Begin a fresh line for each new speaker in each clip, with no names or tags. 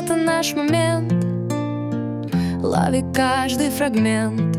это наш момент. Лови каждый фрагмент.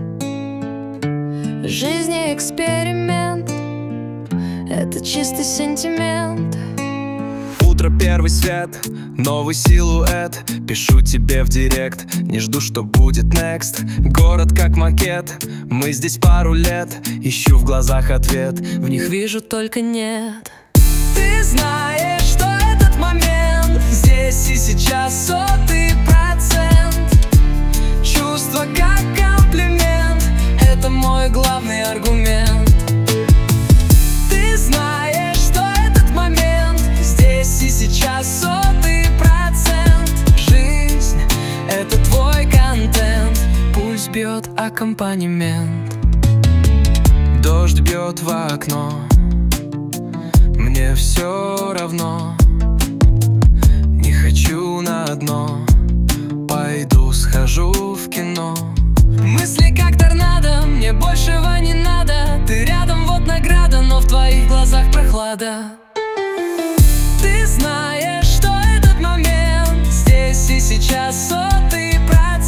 Жизни эксперимент. Это чистый сентимент.
Утро, первый свет, новый силуэт. Пишу тебе в директ, не жду, что будет next. Город как макет, мы здесь пару лет. Ищу в глазах ответ,
В них вижу только нет.
Ты знаешь, что этот момент здесь и сейчас 100%. Чувство как комплимент, это мой главный аргумент. Ты знаешь, что этот момент здесь и сейчас 100%. Жизнь — это твой контент. Пульс бьет аккомпанемент. Дождь бьет в окно, мне все равно. Не хочу на дно, пойду схожу в кино. Мысли как торнадо, мне большего не надо. Ты рядом, вот награда, но в твоих глазах прохлада. Ты знаешь, что этот момент здесь и сейчас 100%.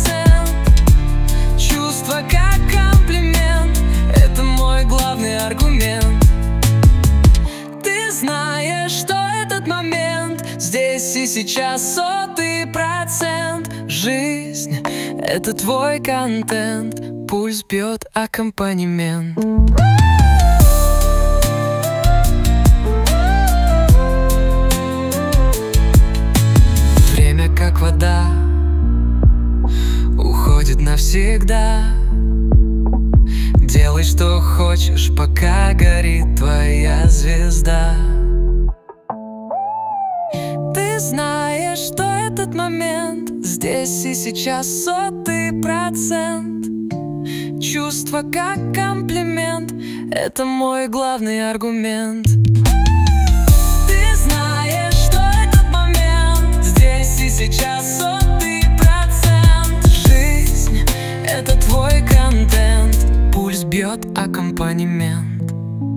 Чувство как комплимент, это мой главный аргумент. Ты знаешь, что этот момент здесь и сейчас 100%. Жизнь — это твой контент. Пульс бьет аккомпанемент. Время как вода уходит навсегда. Делай, что хочешь, пока горит твоя звезда. Ты знаешь, что этот момент здесь и сейчас 100%. Чувство как комплимент, это мой главный аргумент. Ты знаешь, что этот момент здесь и сейчас 100%. Жизнь — это твой контент. Пульс бьет аккомпанемент.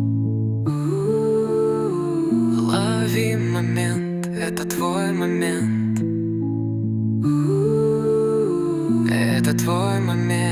Лови момент, это твой момент. Это твой момент.